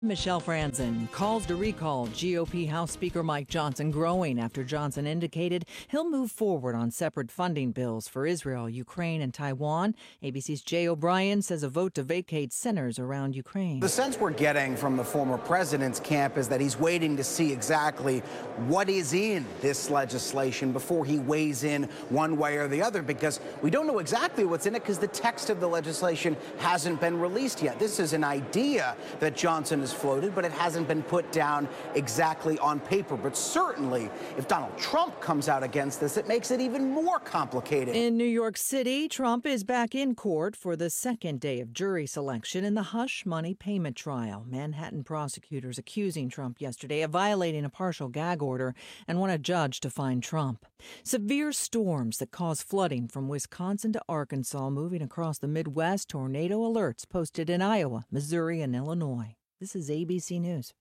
Michelle Franzen calls to recall GOP House Speaker Mike Johnson growing after Johnson indicated he'll move forward on separate funding bills for Israel, Ukraine, and Taiwan. ABC's Jay O'Brien says a vote to vacate centers around Ukraine. The sense we're getting from the former president's camp is that he's waiting to see exactly what is in this legislation before he weighs in one way or the other, because we don't know exactly what's in it because the text of the legislation hasn't been released yet. This is an idea that Johnson has floated, but it hasn't been put down exactly on paper. But certainly, if Donald Trump comes out against this, it makes it even more complicated. In New York City, Trump is back in court for the second day of jury selection in the hush money payment trial. Manhattan prosecutors accusing Trump yesterday of violating a partial gag order and want a judge to find Trump. Severe storms that cause flooding from Wisconsin to Arkansas moving across the Midwest. Tornado alerts posted in Iowa, Missouri, and Illinois. This is ABC News.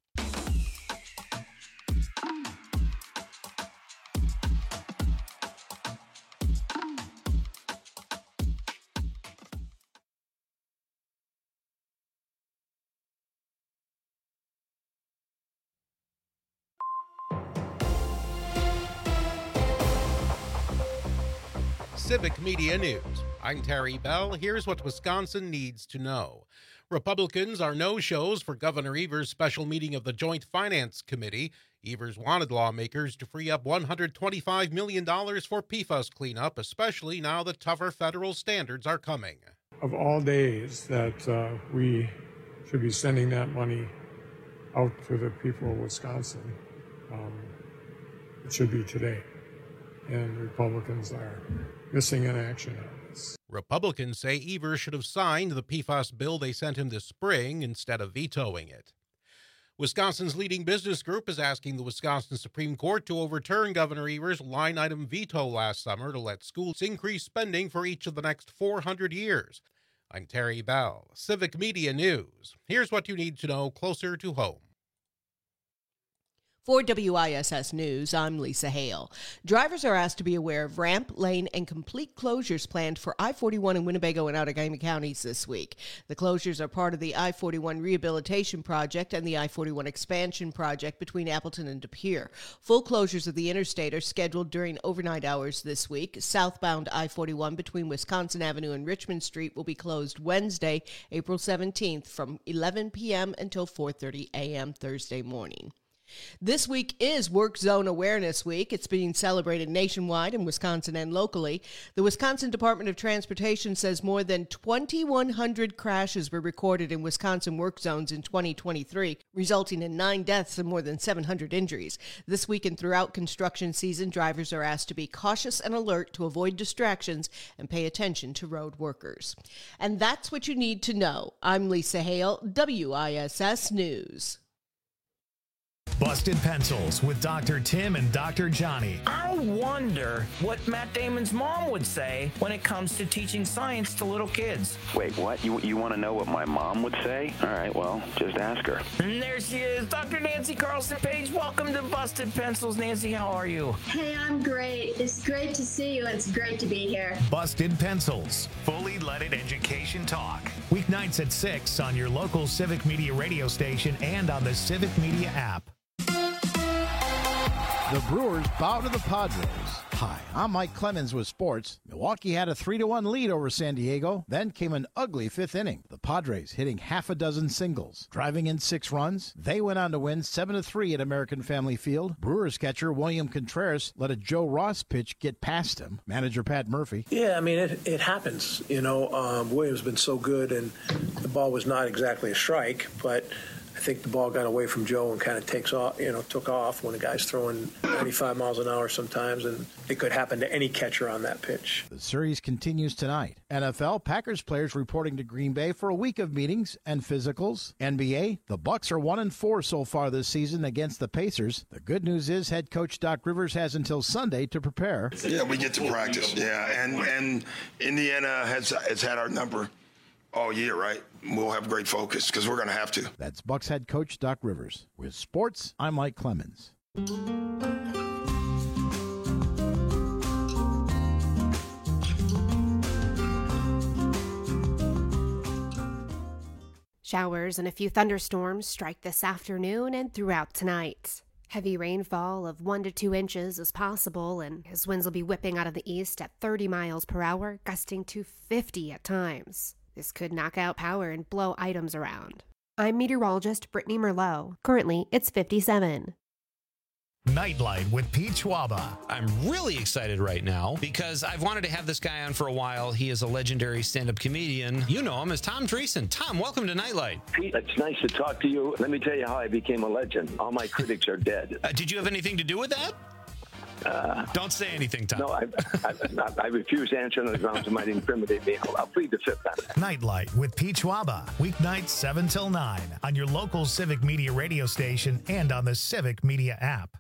Civic Media News. I'm Terry Bell. Here's what Wisconsin needs to know. Republicans are no-shows for Governor Evers' special meeting of the Joint Finance Committee. Evers wanted lawmakers to free up $125 million for PFAS cleanup, especially now that tougher federal standards are coming. Of all days that we should be sending that money out to the people of Wisconsin, it should be today. And Republicans are missing in action on this. Republicans say Evers should have signed the PFAS bill they sent him this spring instead of vetoing it. Wisconsin's leading business group is asking the Wisconsin Supreme Court to overturn Governor Evers' line-item veto last summer to let schools increase spending for each of the next 400 years. I'm Terry Bell, Civic Media News. Here's what you need to know closer to home. For WISS News, I'm Lisa Hale. Drivers are asked to be aware of ramp, lane, and complete closures planned for I-41 in Winnebago and Outagamie counties this week. The closures are part of the I-41 Rehabilitation Project and the I-41 Expansion Project between Appleton and De Pere. Full closures of the interstate are scheduled during overnight hours this week. Southbound I-41 between Wisconsin Avenue and Richmond Street will be closed Wednesday, April 17th from 11 p.m. until 4:30 a.m. Thursday morning. This week is Work Zone Awareness Week. It's being celebrated nationwide in Wisconsin and locally. The Wisconsin Department of Transportation says more than 2,100 crashes were recorded in Wisconsin work zones in 2023, resulting in 9 deaths and more than 700 injuries. This week and throughout construction season, drivers are asked to be cautious and alert to avoid distractions and pay attention to road workers. And that's what you need to know. I'm Lisa Hale, WISS News. Busted Pencils with Dr. Tim and Dr. Johnny. I wonder what Matt Damon's mom would say when it comes to teaching science to little kids. Wait, what? You want to know what my mom would say? All right, well, just ask her. And there she is, Dr. Nancy Carlson Page. Welcome to Busted Pencils. Nancy, how are you? Hey, I'm great. It's great to see you. It's great to be here. Busted Pencils. Fully leaded education talk. Weeknights at 6 on your local Civic Media radio station and on the Civic Media app. The Brewers bow to the Padres. Hi, I'm Mike Clemens with sports. Milwaukee had a 3-1 lead over San Diego. Then came an ugly fifth inning. The Padres hitting half a dozen singles, driving in 6 runs. They went on to win 7-3 at American Family Field. Brewers catcher William Contreras let a Joe Ross pitch get past him. Manager Pat Murphy. Yeah, I mean, it happens. You know, Williams been so good, and the ball was not exactly a strike, but I think the ball got away from Joe and kind of took off when a guy's throwing 95 miles an hour sometimes, and it could happen to any catcher on that pitch. The series continues tonight. NFL, Packers players reporting to Green Bay for a week of meetings and physicals. NBA, the Bucks are 1-4 so far this season against the Pacers. The good news is head coach Doc Rivers has until Sunday to prepare. Yeah, we get to practice. Yeah, and Indiana has had our number all year, right? We'll have great focus because we're going to have to. That's Bucks head coach Doc Rivers. With sports, I'm Mike Clemens. Showers and a few thunderstorms strike this afternoon and throughout tonight. Heavy rainfall of 1 to 2 inches is possible, and his winds will be whipping out of the east at 30 miles per hour, gusting to 50 at times. This could knock out power and blow items around. I'm meteorologist Brittany Merlot. Currently, it's 57. Nightlight with Pete Schwaba. I'm really excited right now because I've wanted to have this guy on for a while. He is a legendary stand-up comedian. You know him as Tom Dreesen. Tom, welcome to Nightlight. Pete, it's nice to talk to you. Let me tell you how I became a legend. All my critics are dead. Did you have anything to do with that? Don't say anything, Tom. No, I refuse to answer on the grounds it might incriminate me. I'll plead the fifth on it. Nightlight with Pete Schwaba. Weeknights 7 till 9 on your local Civic Media radio station and on the Civic Media app.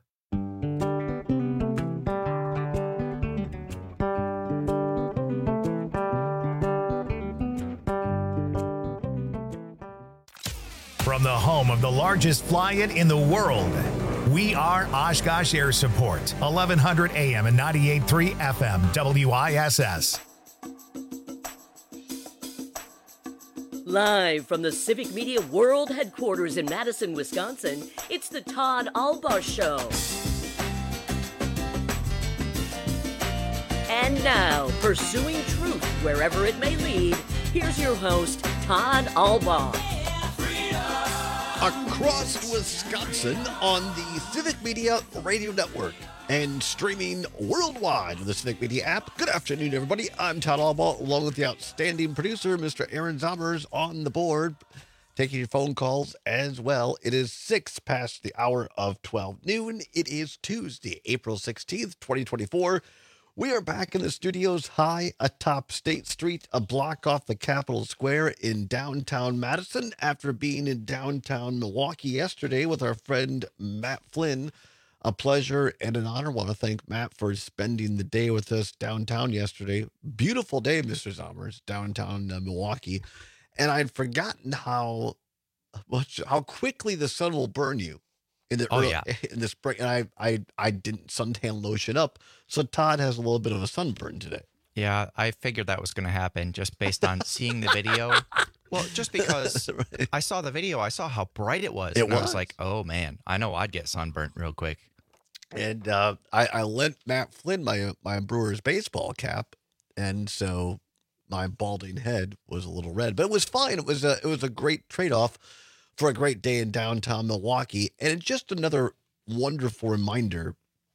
From the home of the largest fly-in in the world, we are Oshkosh Air Support, 1100 AM and 98.3 FM, WISS. Live from the Civic Media World Headquarters in Madison, Wisconsin, it's the Todd Albaugh Show. And now, pursuing truth wherever it may lead, here's your host, Todd Albaugh. Across Wisconsin on the Civic Media Radio Network and streaming worldwide with the Civic Media app. Good afternoon, everybody. I'm Todd Albaugh, along with the outstanding producer, Mr. Aaron Zommers, on the board, taking your phone calls as well. It is 6 past the hour of 12 noon. It is Tuesday, April 16th, 2024. We are back in the studios high atop State Street, a block off the Capitol Square in downtown Madison, after being in downtown Milwaukee yesterday with our friend Matt Flynn. A pleasure and an honor. I want to thank Matt for spending the day with us downtown yesterday. Beautiful day, Mr. Zommers, downtown Milwaukee. And I'd forgotten how quickly the sun will burn you. In the spring, and I didn't suntan lotion up, so Todd has a little bit of a sunburn today. Yeah, I figured that was going to happen just based on seeing the video. Well, just because right. I saw the video, I saw how bright it was. I was like, oh man, I know I'd get sunburnt real quick. And I lent Matt Flynn my Brewers baseball cap, and so my balding head was a little red, but it was fine. It was a great trade-off for a great day in downtown Milwaukee. And it's just another wonderful reminder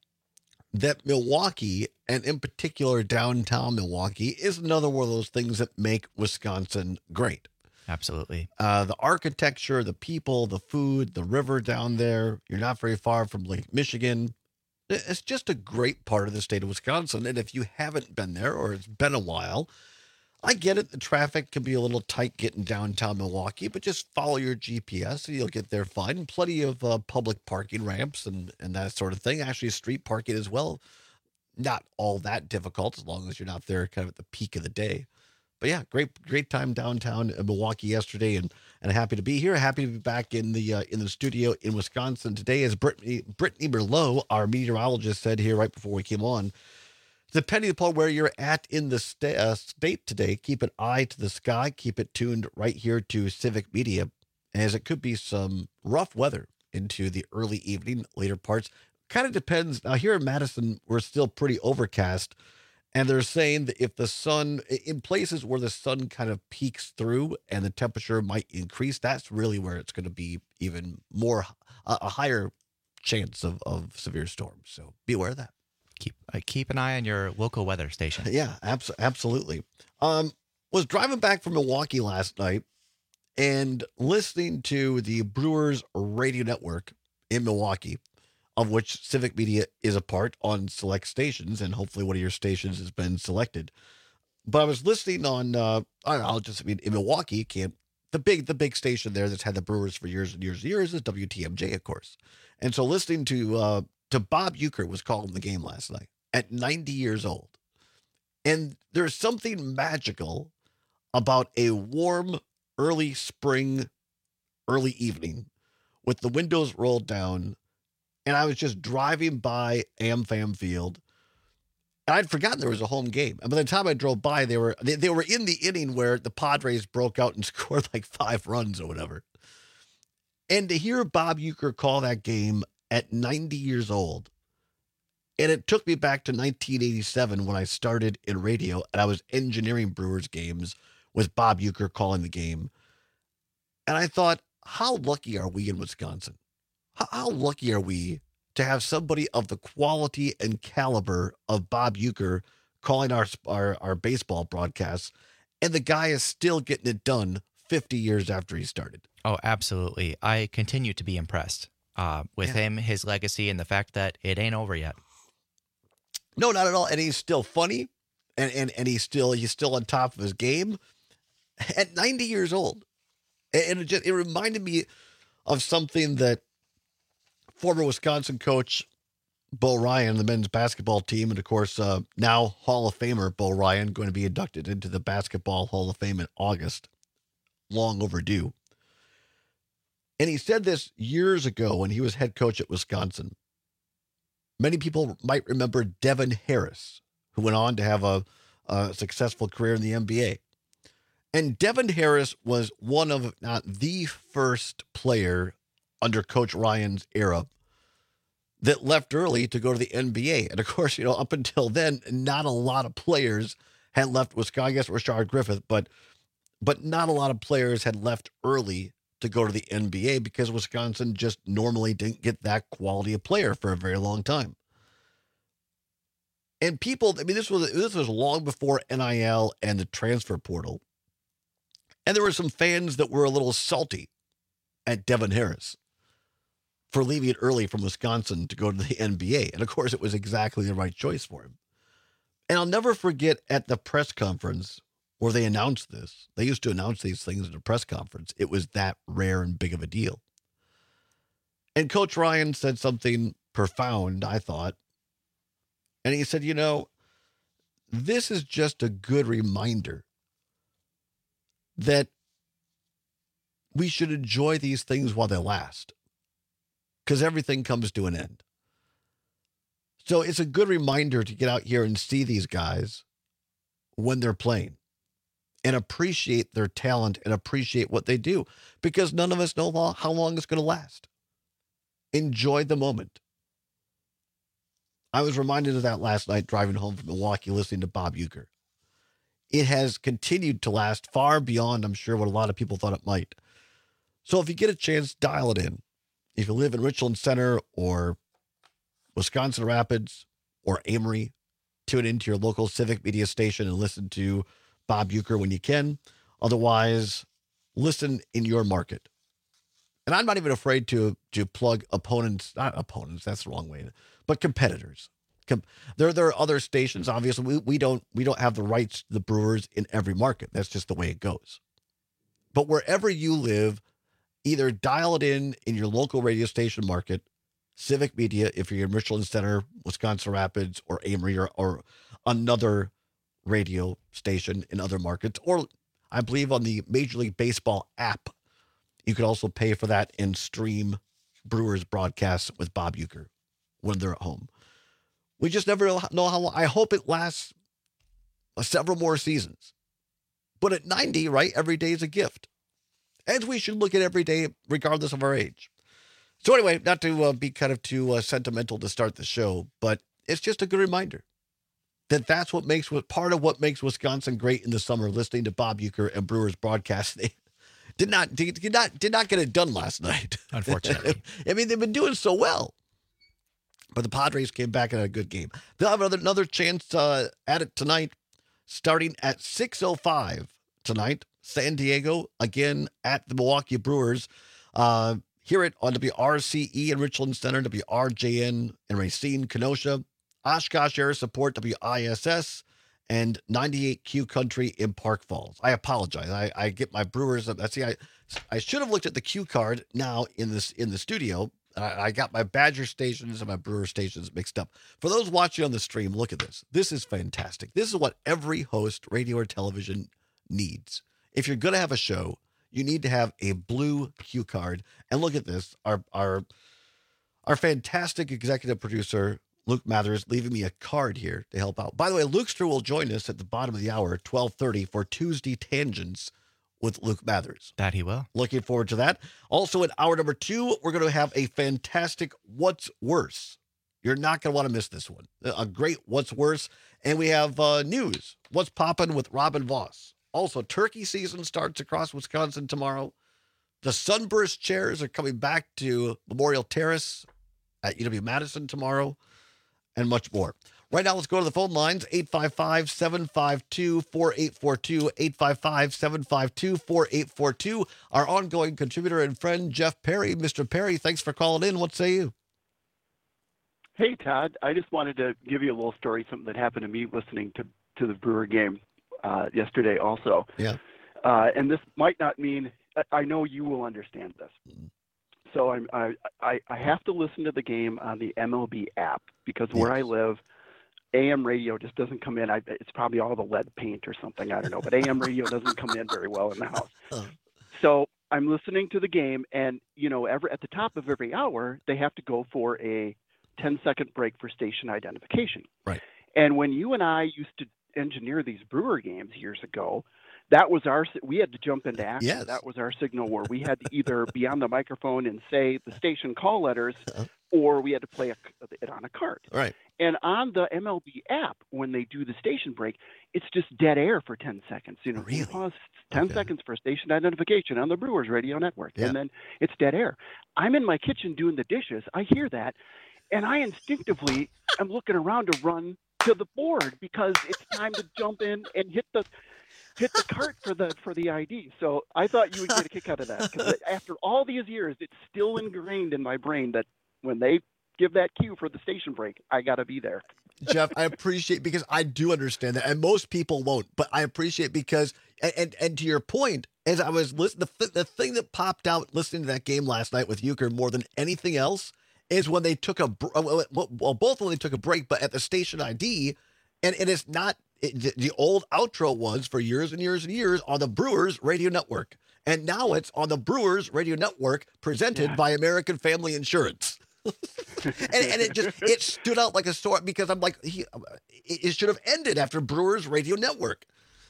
that Milwaukee, and in particular downtown Milwaukee, is another one of those things that make Wisconsin great. Absolutely. The architecture, the people, the food, the river down there. You're not very far from Lake Michigan. It's just a great part of the state of Wisconsin. And if you haven't been there, or it's been a while, I get it. The traffic can be a little tight getting downtown Milwaukee, but just follow your GPS and you'll get there fine. Plenty of public parking ramps and that sort of thing. Actually, street parking as well. Not all that difficult as long as you're not there kind of at the peak of the day. But yeah, great time downtown in Milwaukee yesterday, and happy to be here. Happy to be back in the studio in Wisconsin today. As Brittany Merlot, our meteorologist, said here right before we came on, depending upon where you're at in the state today, keep an eye to the sky. Keep it tuned right here to Civic Media, as it could be some rough weather into the early evening, later parts. Kind of depends. Now, here in Madison, we're still pretty overcast, and they're saying that if the sun, in places where the sun kind of peeks through and the temperature might increase, that's really where it's going to be even more, a higher chance of severe storms. So be aware of that. Keep an eye on your local weather station. Yeah, absolutely. Was driving back from Milwaukee last night and listening to the Brewers radio network in Milwaukee, of which Civic Media is a part on select stations, and hopefully one of your stations has been selected. But I was listening on, in Milwaukee, the big station there that's had the Brewers for years and years and years is WTMJ, of course. And so listening to Bob Uecker was calling the game last night at 90 years old. And there's something magical about a warm, early spring, early evening with the windows rolled down. And I was just driving by AmFam Field, And I'd forgotten there was a home game. And by the time I drove by, they were in the inning where the Padres broke out and scored like 5 runs or whatever. And to hear Bob Uecker call that game at 90 years old, and it took me back to 1987 when I started in radio and I was engineering Brewers games with Bob Uecker calling the game. And I thought, how lucky are we in Wisconsin? How lucky are we to have somebody of the quality and caliber of Bob Uecker calling our baseball broadcasts, and the guy is still getting it done 50 years after he started. Oh, absolutely. I continue to be impressed with him, his legacy, and the fact that it ain't over yet. No, not at all. And he's still funny, and he's still on top of his game at 90 years old. And it reminded me of something that former Wisconsin coach Bo Ryan, the men's basketball team, and of course now Hall of Famer Bo Ryan, going to be inducted into the Basketball Hall of Fame in August. Long overdue. And he said this years ago when he was head coach at Wisconsin. Many people might remember Devin Harris, who went on to have a successful career in the NBA. And Devin Harris was one of, if not the first player under Coach Ryan's era that left early to go to the NBA. And of course, up until then, not a lot of players had left Wisconsin. I guess Rashard Griffith, but not a lot of players had left early to go to the NBA because Wisconsin just normally didn't get that quality of player for a very long time. And people, this was long before NIL and the transfer portal. And there were some fans that were a little salty at Devin Harris for leaving early from Wisconsin to go to the NBA. And of course, it was exactly the right choice for him. And I'll never forget at the press conference where they announced this. They used to announce these things at a press conference. It was that rare and big of a deal. And Coach Ryan said something profound, I thought. And he said, this is just a good reminder that we should enjoy these things while they last, because everything comes to an end. So it's a good reminder to get out here and see these guys when they're playing and appreciate their talent and appreciate what they do, because none of us know how long it's going to last. Enjoy the moment. I was reminded of that last night driving home from Milwaukee listening to Bob Uecker. It has continued to last far beyond, I'm sure, what a lot of people thought it might. So if you get a chance, dial it in. If you live in Richland Center or Wisconsin Rapids or Amory, tune into your local civic media station and listen to Bob Uecker when you can. Otherwise, listen in your market. And I'm not even afraid to plug not opponents, that's the wrong way, but competitors. There are other stations. Obviously, we don't have the rights to the Brewers in every market. That's just the way it goes. But wherever you live, either dial it in your local radio station market, civic media, if you're in Richland Center, Wisconsin Rapids, or Amory, or another radio station in other markets, or I believe on the Major League Baseball app, you could also pay for that and stream Brewers broadcasts with Bob Uecker when they're at home. We just never know how long. I hope it lasts several more seasons. But at 90, right, every day is a gift. And we should look at every day regardless of our age. So anyway, not to be kind of too sentimental to start the show, but it's just a good reminder that that's part of what makes Wisconsin great in the summer, listening to Bob Uecker and Brewers broadcast. They did not get it done last night. Unfortunately. I mean, they've been doing so well. But the Padres came back and had a good game. They'll have another chance at it tonight, starting at 6:05 tonight. San Diego, again, at the Milwaukee Brewers. Hear it on WRCE in Richland Center, WRJN in Racine, Kenosha, Oshkosh Air Support, WISS, and 98Q Country in Park Falls. I apologize. I get my Brewers. I should have looked at the cue card now in the studio. I got my Badger stations and my Brewer stations mixed up. For those watching on the stream, look at this. This is fantastic. This is what every host, radio or television, needs. If you're going to have a show, you need to have a blue cue card. And look at this. Our fantastic executive producer, Luke Mathers leaving me a card here to help out. By the way, Lukester will join us at the bottom of the hour at 12:30 for Tuesday Tangents with Luke Mathers. That he will. Looking forward to that. Also, in hour number 2, we're going to have a fantastic What's Worse. You're not going to want to miss this one. A great What's Worse. And we have news. What's poppin' with Robin Voss. Also, turkey season starts across Wisconsin tomorrow. The Sunburst chairs are coming back to Memorial Terrace at UW-Madison tomorrow, and much more. Right now, let's go to the phone lines, 855-752-4842, 855-752-4842. Our ongoing contributor and friend, Jeff Perry. Mr. Perry, thanks for calling in. What say you? Hey, Todd. I just wanted to give you a little story, something that happened to me listening to the Brewer game yesterday also. Yeah. And this might not mean, I know you will understand this. So I have to listen to the game on the MLB app because where I live, AM radio just doesn't come in. It's probably all the lead paint or something. I don't know. But AM radio doesn't come in very well in the house. So I'm listening to the game, and, at the top of every hour, they have to go for a 10-second break for station identification. Right. And when you and I used to engineer these Brewer games years ago, we had to jump into action. Yes. That was our signal where we had to either be on the microphone and say the station call letters, or we had to play it on a card. Right. And on the MLB app, when they do the station break, it's just dead air for 10 seconds. Really? Pause 10 seconds for station identification on the Brewers radio network. Yeah. And then it's dead air. I'm in my kitchen doing the dishes. I hear that, and I instinctively am looking around to run to the board because it's time to jump in and hit the cart for the ID. So I thought you would get a kick out of that because after all these years, it's still ingrained in my brain that when they give that cue for the station break, I got to be there. Jeff, I appreciate, because I do understand that, and most people won't, but I appreciate because, and to your point, as I was listening, the thing that popped out listening to that game last night with Euchre more than anything else is when they took both when they took a break, but at the station ID, and it is not. The old outro was for years and years and years on the Brewers radio network. And now it's on the Brewers radio network presented by American Family Insurance. and it stood out like a sore because I'm like, it should have ended after Brewers radio network.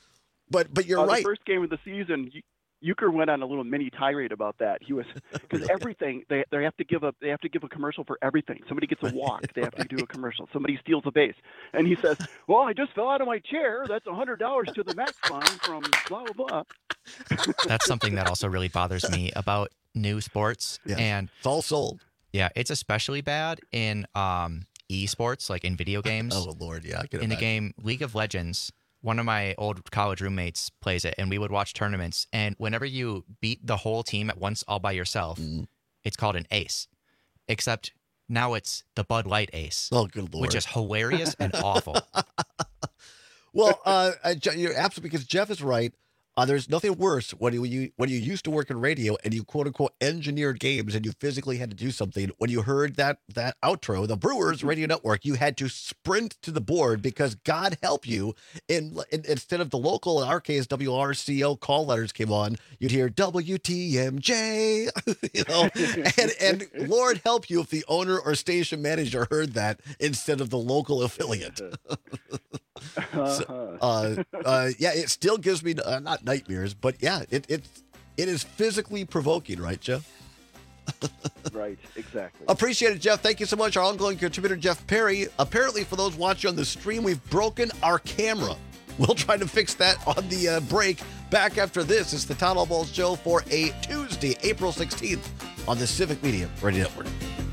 But you're right. The first game of the season, Euchre went on a little mini tirade about that. He was because everything they have to give a commercial for everything. Somebody gets a walk, they have to do a commercial. Somebody steals a base, and he says, "Well, I just fell out of my chair. That's $100 to the Max Fund from blah blah blah." That's something that also really bothers me about new sports, and it's all sold. Yeah, it's especially bad in esports, like in video games. Oh Lord, yeah, I can in imagine. the game League of Legends. One of my old college roommates plays it, and we would watch tournaments. And whenever you beat the whole team at once all by yourself, it's called an ace. Except now it's the Bud Light ace. Oh, good Lord. Which is hilarious and awful. Well, you're absolutely, because Jeff is right. There's nothing worse when you used to work in radio and you quote unquote engineered games and you physically had to do something. When you heard that outro, the Brewers radio network, you had to sprint to the board because God help you, instead of the local, in our case WRCO call letters came on, you'd hear WTMJ, and Lord help you if the owner or station manager heard that instead of the local affiliate. It still gives me not nightmares, but it is physically provoking, right, Jeff? Right, exactly. Appreciate it, Jeff. Thank you so much. Our ongoing contributor, Jeff Perry. Apparently, for those watching on the stream, we've broken our camera. We'll try to fix that on the break. Back after this, it's the Todd Allballs Show for a Tuesday, April 16th on the Civic Media Radio Network.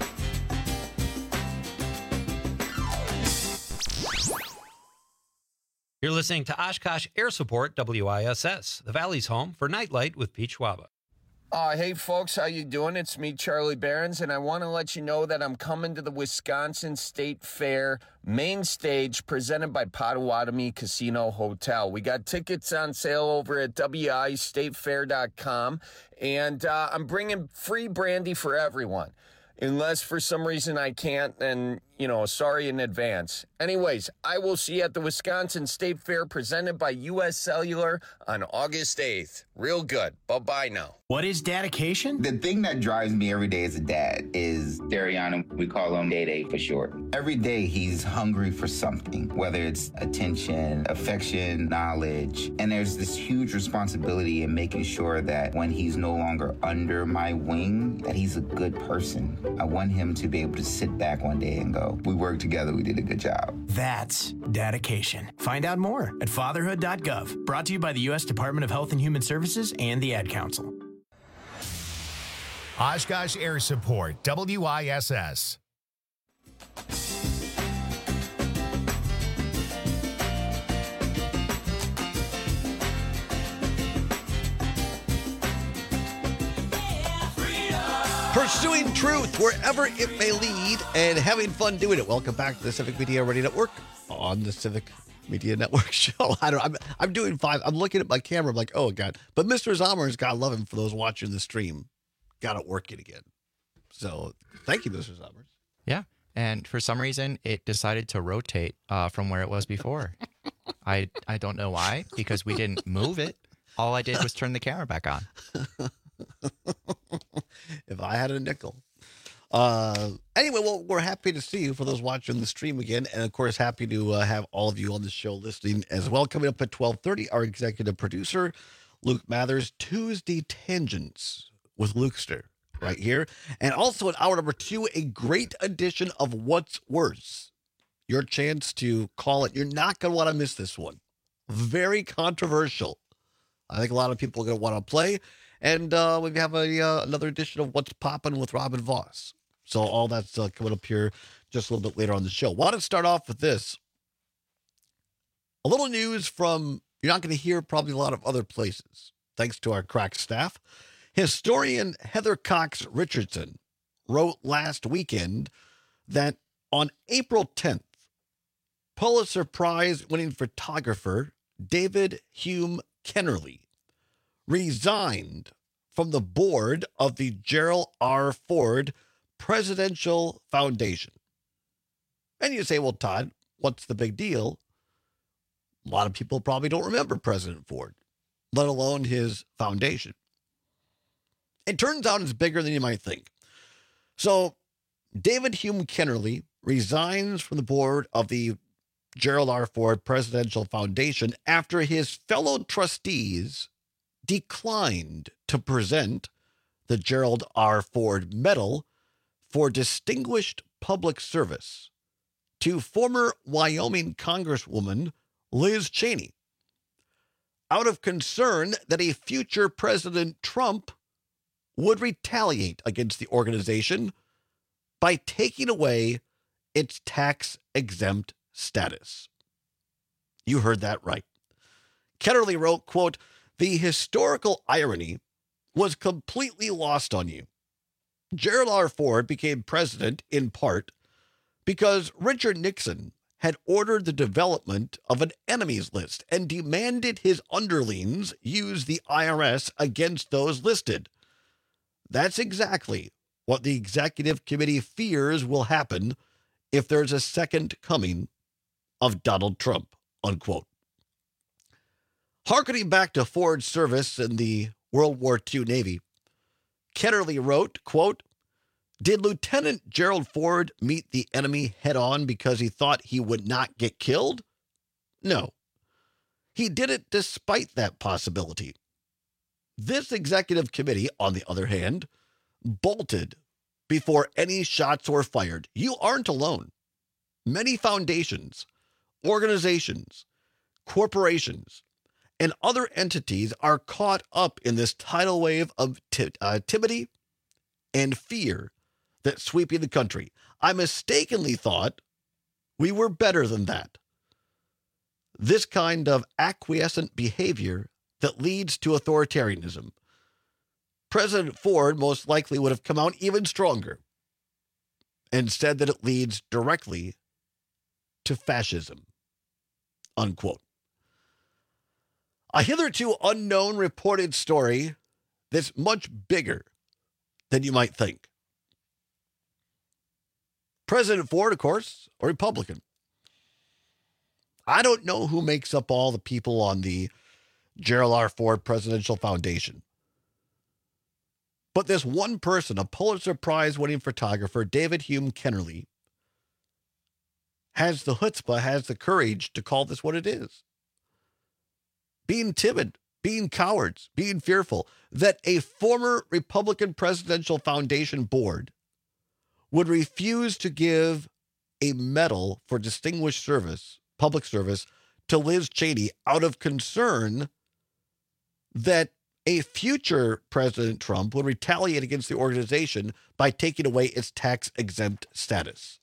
You're listening to Oshkosh Air Support, WISS, the Valley's home for Nightlight with Pete Schwaba. Hey, folks, how you doing? It's me, Charlie Behrens, and I want to let you know that I'm coming to the Wisconsin State Fair main stage presented by Potawatomi Casino Hotel. We got tickets on sale over at wistatefair.com, and I'm bringing free brandy for everyone. Unless for some reason I can't, then, sorry in advance. Anyways, I will see you at the Wisconsin State Fair presented by U.S. Cellular on August 8th. Real good. Bye-bye now. What is dedication? The thing that drives me every day as a dad is Dariana. We call him Day for short. Every day he's hungry for something, whether it's attention, affection, knowledge. And there's this huge responsibility in making sure that when he's no longer under my wing, that he's a good person. I want him to be able to sit back one day and go, we worked together, we did a good job. That's dedication. Find out more at fatherhood.gov. Brought to you by the U.S. Department of Health and Human Services and the Ad Council. Oshkosh Air Support, WISS. Pursuing truth wherever it may lead and having fun doing it. Welcome back to the Civic Media Radio Network on the Civic Media Network show. I'm doing fine. I'm looking at my camera. I'm like, oh, God. But Mr. Zommers, God love him, for those watching the stream, got it working again. So thank you, Mr. Zommers. Yeah. And for some reason, it decided to rotate from where it was before. I don't know why, because we didn't move it. All I did was turn the camera back on. If I had a nickel. Anyway, well, we're happy to see you for those watching the stream again. And, of course, happy to have all of you on the show listening as well. Coming up at 12:30, our executive producer, Luke Mathers, Tuesday Tangents with Lukester right here. And also in hour number 2, a great edition of What's Worse. Your chance to call it. You're not going to want to miss this one. Very controversial. I think a lot of people are going to want to play. And we have another edition of What's Poppin' with Robin Voss. So all that's coming up here just a little bit later on the show. Want to start off with this. A little news from, you're not going to hear probably a lot of other places, thanks to our crack staff. Historian Heather Cox Richardson wrote last weekend that on April 10th, Pulitzer Prize winning photographer David Hume Kennerly resigned from the board of the Gerald R. Ford Presidential Foundation. And you say, well, Todd, what's the big deal? A lot of people probably don't remember President Ford, let alone his foundation. It turns out it's bigger than you might think. So David Hume Kennerly resigns from the board of the Gerald R. Ford Presidential Foundation after his fellow trustees declined to present the Gerald R. Ford Medal for Distinguished Public Service to former Wyoming Congresswoman Liz Cheney, out of concern that a future President Trump would retaliate against the organization by taking away its tax-exempt status. You heard that right. Kennerly wrote, quote, "The historical irony was completely lost on you. Gerald R. Ford became president in part because Richard Nixon had ordered the development of an enemies list and demanded his underlings use the IRS against those listed. That's exactly what the executive committee fears will happen if there's a second coming of Donald Trump," unquote. Harkening back to Ford's service in the World War II Navy, Kennerly wrote, quote, "Did Lieutenant Gerald Ford meet the enemy head-on because he thought he would not get killed? No. He did it despite that possibility. This executive committee, on the other hand, bolted before any shots were fired. You aren't alone. Many foundations, organizations, corporations, and other entities are caught up in this tidal wave of timidity and fear that's sweeping the country. I mistakenly thought we were better than that. This kind of acquiescent behavior that leads to authoritarianism. President Ford most likely would have come out even stronger and said that it leads directly to fascism," unquote. A hitherto unknown reported story that's much bigger than you might think. President Ford, of course, a Republican. I don't know who makes up all the people on the Gerald R. Ford Presidential Foundation. But this one person, a Pulitzer Prize-winning photographer, David Hume Kennerly, has the chutzpah, has the courage to call this what it is. Being timid, being cowards, being fearful, that a former Republican Presidential Foundation board would refuse to give a medal for distinguished service, public service, to Liz Cheney out of concern that a future President Trump would retaliate against the organization by taking away its tax-exempt status.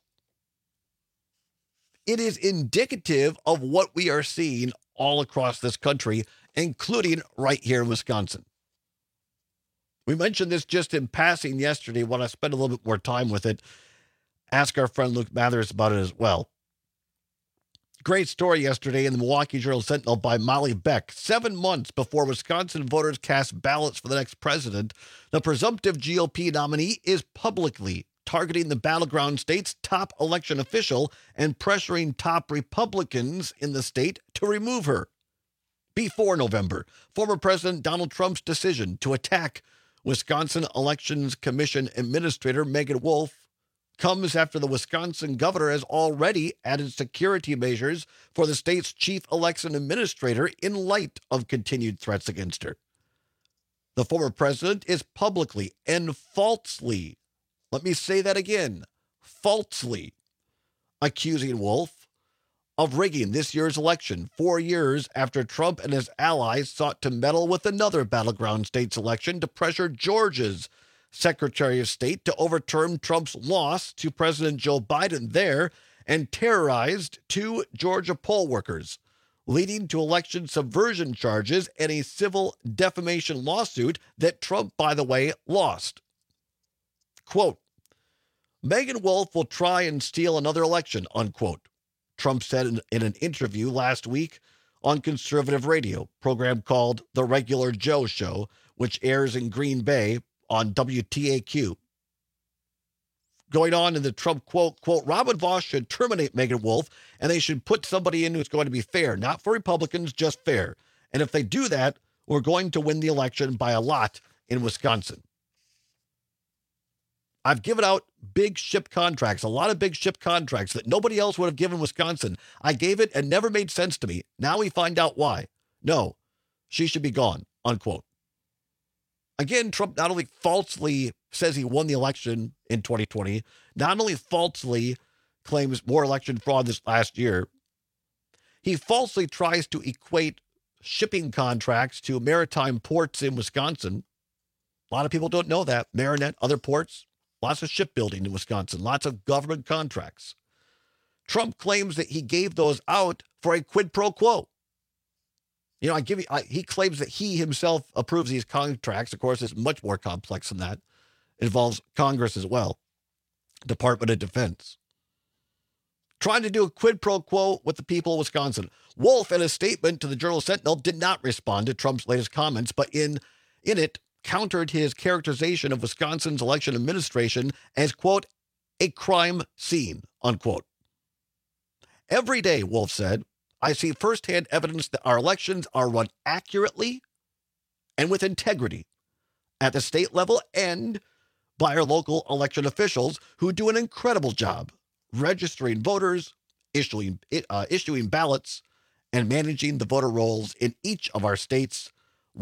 It is indicative of what we are seeing all across this country, including right here in Wisconsin. We mentioned this just in passing yesterday. When I spent a little bit more time with it, ask our friend Luke Mathers about it as well. Great story yesterday in the Milwaukee Journal-Sentinel by Molly Beck. 7 months before Wisconsin voters cast ballots for the next president, the presumptive GOP nominee is publicly targeting the battleground state's top election official and pressuring top Republicans in the state to remove her. Before November, former President Donald Trump's decision to attack Wisconsin Elections Commission Administrator Megan Wolf comes after the Wisconsin governor has already added security measures for the state's chief election administrator in light of continued threats against her. The former president is publicly and falsely, let me say that again, falsely accusing Wolf of rigging this year's election 4 years after Trump and his allies sought to meddle with another battleground state's election to pressure Georgia's Secretary of State to overturn Trump's loss to President Joe Biden there and terrorized 2 Georgia poll workers, leading to election subversion charges and a civil defamation lawsuit that Trump, by the way, lost. Quote, Megan Wolf will try and steal another election, unquote, Trump said in an interview last week on conservative radio program called The Regular Joe Show, which airs in Green Bay on WTAQ. Going on in the Trump quote, Robin Vos should terminate Megan Wolf and they should put somebody in who's going to be fair, not for Republicans, just fair. And if they do that, we're going to win the election by a lot in Wisconsin. I've given out big ship contracts, a lot of big ship contracts that nobody else would have given Wisconsin. I gave it and never made sense to me. Now we find out why. No, she should be gone, unquote. Again, Trump not only falsely says he won the election in 2020, not only falsely claims more election fraud this last year, he falsely tries to equate shipping contracts to maritime ports in Wisconsin. A lot of people don't know that. Marinette, other ports, lots of shipbuilding in Wisconsin, lots of government contracts. Trump claims that he gave those out for a quid pro quo. You know, he claims that he himself approves these contracts. Of course, it's much more complex than that. It involves Congress as well, Department of Defense. Trying to do a quid pro quo with the people of Wisconsin. Wolf, in a statement to the Journal-Sentinel, did not respond to Trump's latest comments, but in it countered his characterization of Wisconsin's election administration as, quote, a crime scene, unquote. Every day, Wolf said, I see firsthand evidence that our elections are run accurately and with integrity at the state level and by our local election officials who do an incredible job registering voters, issuing ballots, and managing the voter rolls in each of our state's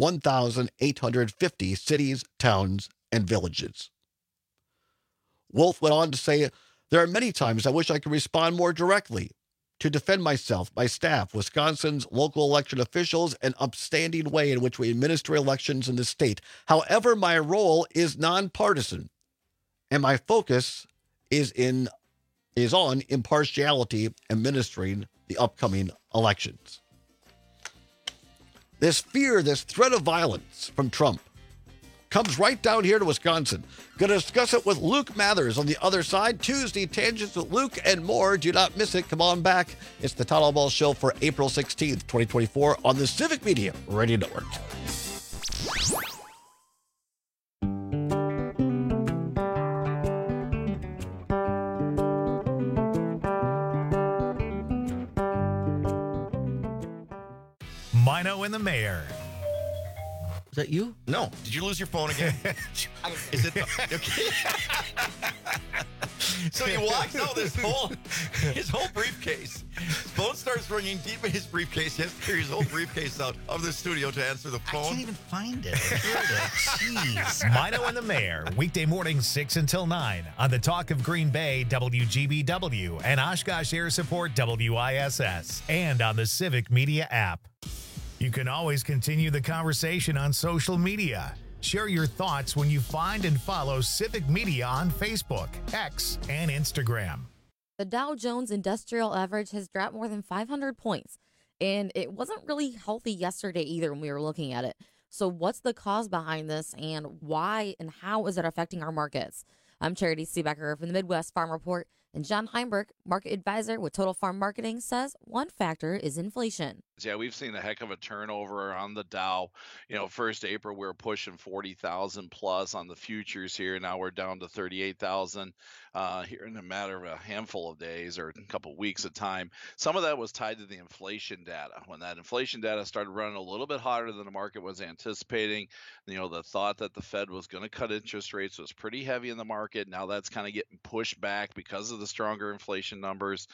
1,850 cities, towns, and villages. Wolf went on to say, there are many times I wish I could respond more directly to defend myself, my staff, Wisconsin's local election officials, and upstanding way in which we administer elections in the state. However, my role is nonpartisan, and my focus is on impartiality administering the upcoming elections. This fear, this threat of violence from Trump comes right down here to Wisconsin. Going to discuss it with Luke Mathers on the other side. Tuesday, Tangents with Luke and more. Do not miss it. Come on back. It's the Todd Albaugh Show for April 16th, 2024 on the Civic Media Radio Network. Mino and the Mayor. Is that you? No. Did you lose your phone again? Is it okay? So he walks out his whole briefcase. His phone starts ringing deep in his briefcase. He has to carry his whole briefcase out of the studio to answer the phone. I can't even find it. Jeez. Mino and the Mayor, weekday mornings 6 until 9 on the Talk of Green Bay, WGBW, and Oshkosh Air Support, WISS, and on the Civic Media app. You can always continue the conversation on social media. Share your thoughts when you find and follow Civic Media on Facebook, X, and Instagram. The Dow Jones Industrial Average has dropped more than 500 points, and it wasn't really healthy yesterday either when we were looking at it. So what's the cause behind this, and why and how is it affecting our markets? I'm Charity Seebecker from the Midwest Farm Report, and John Heimberg, market advisor with Total Farm Marketing, says one factor is inflation. Yeah, we've seen a heck of a turnover on the Dow. First April, we were pushing 40,000 plus on the futures here. Now we're down to 38,000 here in a matter of a handful of days or a couple of weeks of time. Some of that was tied to the inflation data. When that inflation data started running a little bit hotter than the market was anticipating, the thought that the Fed was going to cut interest rates was pretty heavy in the market. Now that's kind of getting pushed back because of the stronger inflation numbers,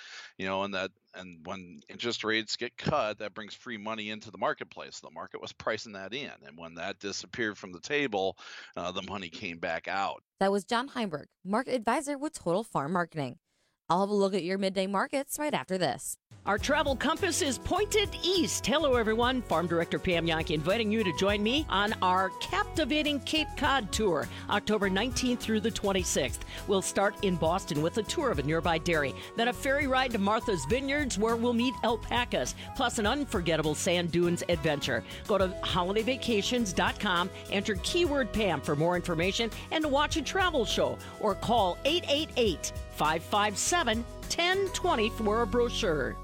and when interest rates get cut, that brings free money into the marketplace. The market was pricing that in. And when that disappeared from the table, the money came back out. That was John Heimberg, market advisor with Total Farm Marketing. I'll have a look at your midday markets right after this. Our travel compass is pointed east. Hello, everyone. Farm Director Pam Yankee inviting you to join me on our captivating Cape Cod tour, October 19th through the 26th. We'll start in Boston with a tour of a nearby dairy, then a ferry ride to Martha's Vineyards where we'll meet alpacas, plus an unforgettable sand dunes adventure. Go to holidayvacations.com, enter keyword Pam for more information and to watch a travel show, or call 888-557-1020 for a brochure.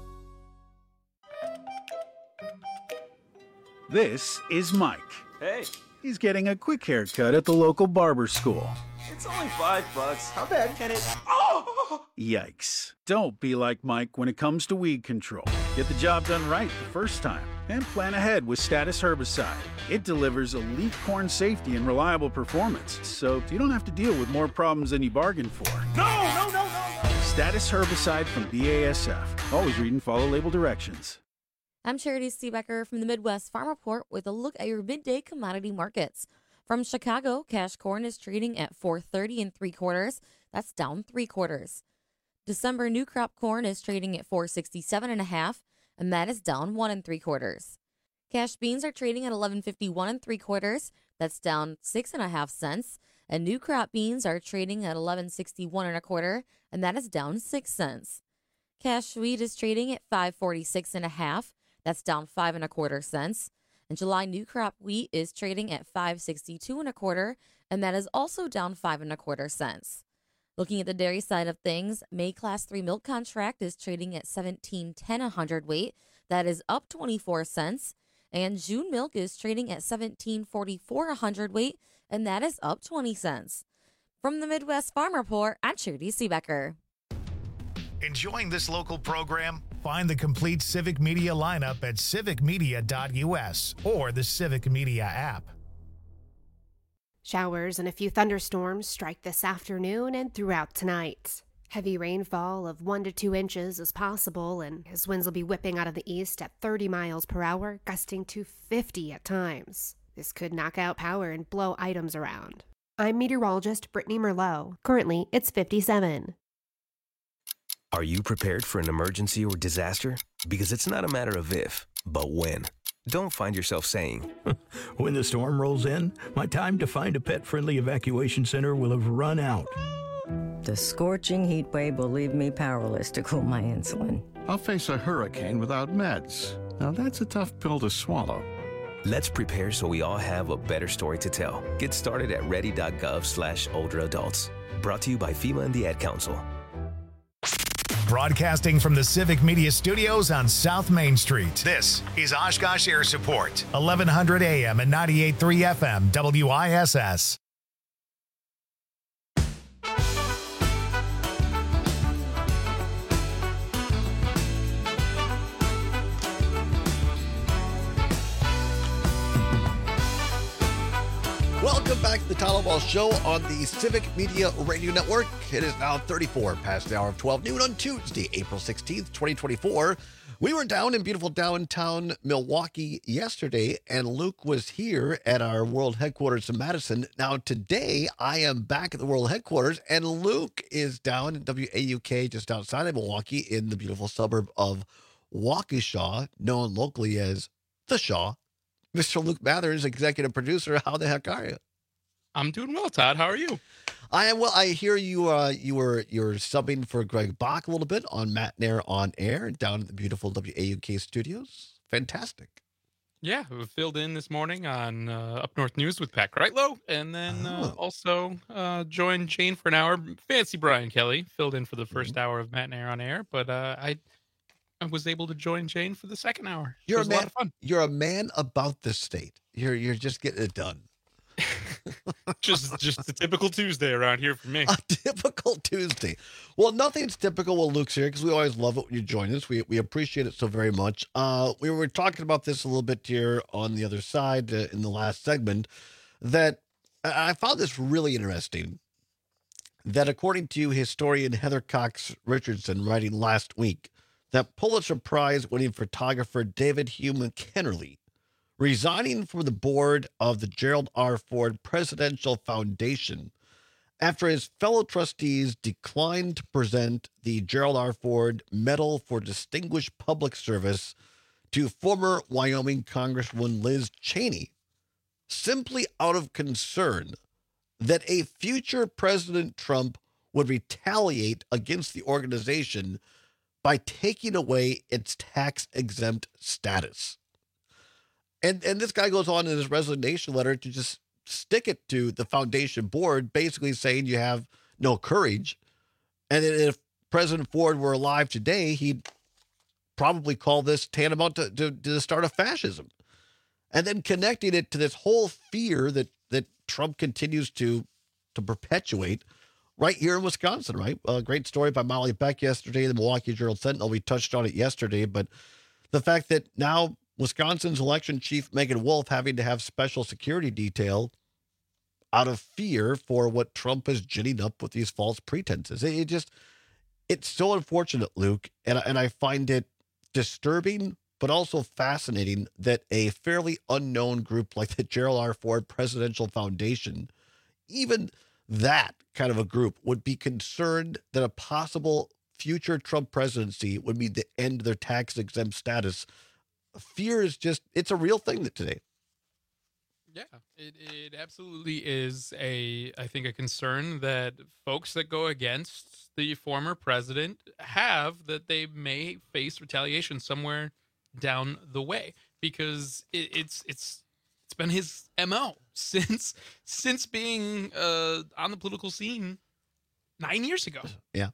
This is Mike. Hey. He's getting a quick haircut at the local barber school. It's only $5. How bad can it... Oh! Yikes. Don't be like Mike when it comes to weed control. Get the job done right the first time and plan ahead with Status Herbicide. It delivers elite corn safety and reliable performance, so you don't have to deal with more problems than you bargained for. No! Status Herbicide from BASF. Always read and follow label directions. I'm Charity Seebecker from the Midwest Farm Report with a look at your midday commodity markets. From Chicago, cash corn is trading at $4.30 3/4. That's down 3/4. December new crop corn is trading at $4.67 1/2, and that is down 1 3/4. Cash beans are trading at $11.51 3/4. That's down 6 1/2 cents. And new crop beans are trading at $11.61 1/4, and that is down 6 cents. Cash wheat is trading at $5.46 1/2. That's down 5 1/4 cents. And July new crop wheat is trading at $5.62 1/4, and that is also down 5 1/4 cents. Looking at the dairy side of things, May Class 3 milk contract is trading at $17.10 a hundredweight. That is up 24 cents. And June milk is trading at $17.44 a hundredweight, and that is up 20 cents. From the Midwest Farm Report, I'm Charity Seebecker. Enjoying this local program? Find the complete Civic Media lineup at civicmedia.us or the Civic Media app. Showers and a few thunderstorms strike this afternoon and throughout tonight. Heavy rainfall of 1 to 2 inches is possible, and as winds will be whipping out of the east at 30 miles per hour, gusting to 50 at times. This could knock out power and blow items around. I'm meteorologist Brittany Merlot. Currently, it's 57. Are you prepared for an emergency or disaster? Because it's not a matter of if, but when. Don't find yourself saying, when the storm rolls in, my time to find a pet-friendly evacuation center will have run out. The scorching heat wave will leave me powerless to cool my insulin. I'll face a hurricane without meds. Now that's a tough pill to swallow. Let's prepare so we all have a better story to tell. Get started at ready.gov/older adults. Brought to you by FEMA and the Ad Council. Broadcasting from the Civic Media Studios on South Main Street. This is Oshkosh Air Support, 1100 AM and 98.3 FM, WISS. Welcome back to the Tom Albaugh Show on the Civic Media Radio Network. It is now 34 past the hour of 12 noon on Tuesday, April 16th, 2024. We were down in beautiful downtown Milwaukee yesterday, and Luke was here at our world headquarters in Madison. Now, today, I am back at the world headquarters, and Luke is down in WAUK just outside of Milwaukee in the beautiful suburb of Waukesha, known locally as The Shaw. Mr. Luke Mathers, executive producer. How the heck are you? I'm doing well, Todd. How are you? I am well. I hear you're subbing for Greg Bach a little bit on Matt Nair on Air down at the beautiful WAUK studios. Fantastic. Yeah, we filled in this morning on Up North News with Pat Kreitlow, and then also joined Jane for an hour. Fancy Brian Kelly filled in for the first hour of Matt Nair on Air, but I was able to join Jane for the second hour. You're a lot of fun. You're a man about the state. You're just getting it done. just a typical Tuesday around here for me. A typical Tuesday. Well, nothing's typical when Luke's here because we always love it when you join us. We appreciate it so very much. We were talking about this a little bit here on the other side in the last segment, that I found this really interesting, that according to historian Heather Cox Richardson writing last week, that Pulitzer Prize winning photographer David Hugh McKennerly resigning from the board of the Gerald R. Ford Presidential Foundation after his fellow trustees declined to present the Gerald R. Ford Medal for Distinguished Public Service to former Wyoming Congresswoman Liz Cheney, simply out of concern that a future President Trump would retaliate against the organization by taking away its tax-exempt status. And this guy goes on in his resignation letter to just stick it to the foundation board, basically saying you have no courage. And if President Ford were alive today, he'd probably call this tantamount to the start of fascism. And then connecting it to this whole fear that Trump continues to perpetuate right here in Wisconsin, right? A great story by Molly Beck yesterday, the Milwaukee Journal Sentinel. We touched on it yesterday, but the fact that now Wisconsin's election chief, Megan Wolf, having to have special security detail out of fear for what Trump is ginning up with these false pretenses. It's so unfortunate, Luke. And I find it disturbing, but also fascinating that a fairly unknown group like the Gerald R. Ford Presidential Foundation, even that kind of a group, would be concerned that a possible future Trump presidency would mean the end of their tax-exempt status. Fear is it's a real thing today. Yeah, it absolutely is I think a concern that folks that go against the former president have, that they may face retaliation somewhere down the way, because it's been his MO since being on the political scene 9 years ago. Yeah,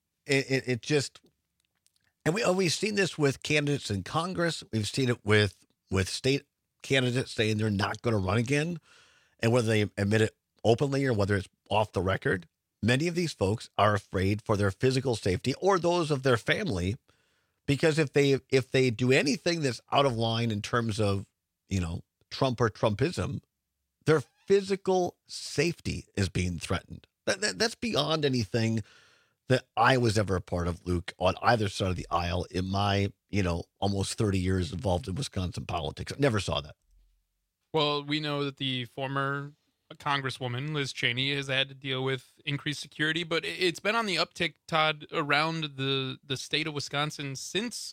it just. And we've seen this with candidates in Congress. We've seen it with state candidates saying they're not going to run again. And whether they admit it openly or whether it's off the record, many of these folks are afraid for their physical safety or those of their family, because if they do anything that's out of line in terms of, Trump or Trumpism, their physical safety is being threatened. That's beyond anything that I was ever a part of, Luke, on either side of the aisle in my, almost 30 years involved in Wisconsin politics. I never saw that. Well, we know that the former Congresswoman, Liz Cheney, has had to deal with increased security, but it's been on the uptick, Todd, around the state of Wisconsin since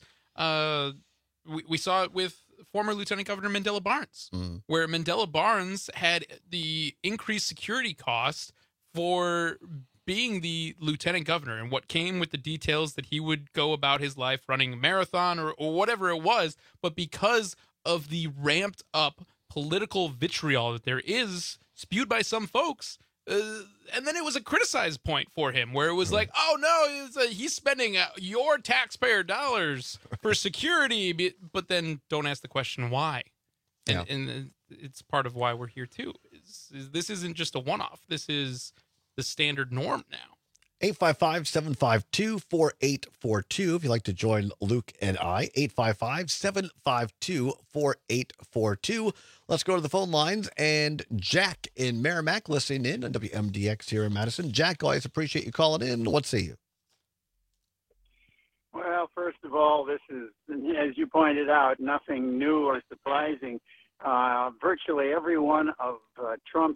we saw it with former Lieutenant Governor Mandela Barnes, where Mandela Barnes had the increased security cost for being the lieutenant governor, and what came with the details that he would go about his life running a marathon or whatever it was. But because of the ramped up political vitriol that there is spewed by some folks, and then it was a criticized point for him, where it was like, oh no, he's spending your taxpayer dollars for security, but then don't ask the question why. And it's part of why we're here too. This isn't just a one-off. This is the standard norm now. 855-752-4842 if you'd like to join Luke and I. 855-752-4842. Let's go to the phone lines. And Jack in Merrimack listening in on WMDX here in Madison. Jack, always appreciate you calling in. What say you? Well, first of all, this is, as you pointed out, nothing new or surprising. Virtually every one of Trump's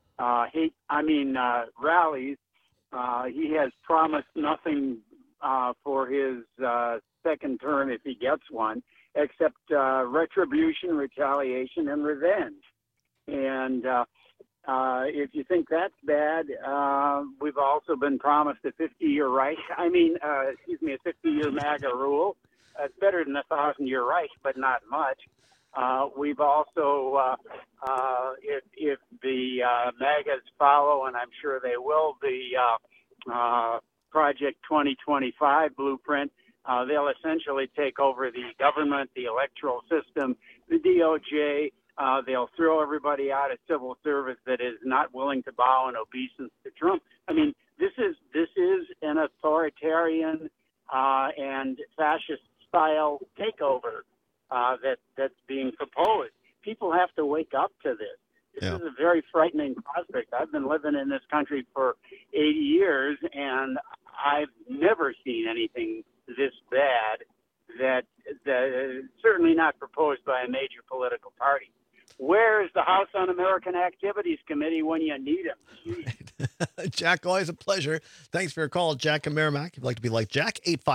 rallies, he has promised nothing for his second term if he gets one, except retribution, retaliation, and revenge. And if you think that's bad, we've also been promised a 50-year Reich. A 50-year MAGA rule. It's better than a 1,000-year Reich, but not much. We've also, if the MAGAs follow, and I'm sure they will, the Project 2025 blueprint, they'll essentially take over the government, the electoral system, the DOJ. They'll throw everybody out of civil service that is not willing to bow in obeisance to Trump. I mean, this is an authoritarian and fascist style takeover that's being proposed. People have to wake up to this. This is a very frightening prospect. I've been living in this country for 80 years, and I've never seen anything this bad that certainly not proposed by a major political party. Where is the House Un-American Activities Committee when you need them? Jack, always a pleasure. Thanks for your call, Jack in Merrimack. If you'd like to be like Jack,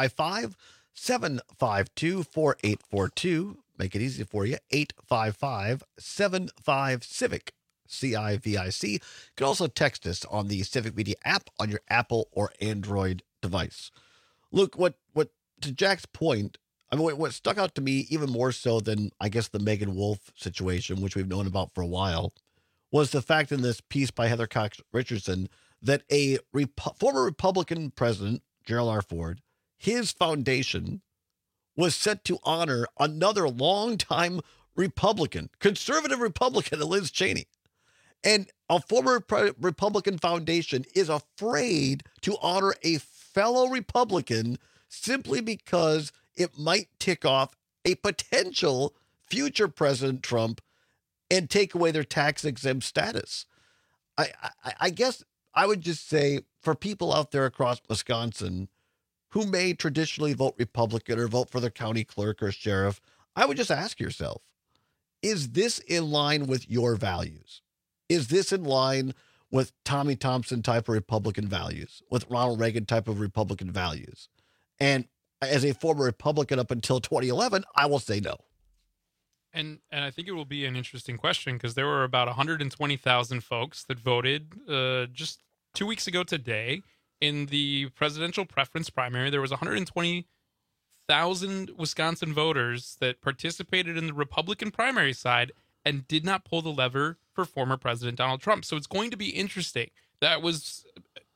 855-752-4842. Make it easy for you, 855-75-CIVIC, CIVIC. You can also text us on the Civic Media app on your Apple or Android device. Luke, what to Jack's point, I mean, what stuck out to me even more so than, I guess, the Megan Wolf situation, which we've known about for a while, was the fact in this piece by Heather Cox Richardson that a former Republican president, Gerald R. Ford, his foundation was set to honor another longtime Republican, conservative Republican, Liz Cheney. And a former Republican foundation is afraid to honor a fellow Republican simply because it might tick off a potential future President Trump and take away their tax-exempt status. I guess I would just say for people out there across Wisconsin who may traditionally vote Republican or vote for their county clerk or sheriff, I would just ask yourself, is this in line with your values? Is this in line with Tommy Thompson type of Republican values, with Ronald Reagan type of Republican values? And as a former Republican up until 2011, I will say no. And I think it will be an interesting question because there were about 120,000 folks that voted just 2 weeks ago today in the presidential preference primary. There was 120,000 Wisconsin voters that participated in the Republican primary side and did not pull the lever for former President Donald Trump. So it's going to be interesting. That was,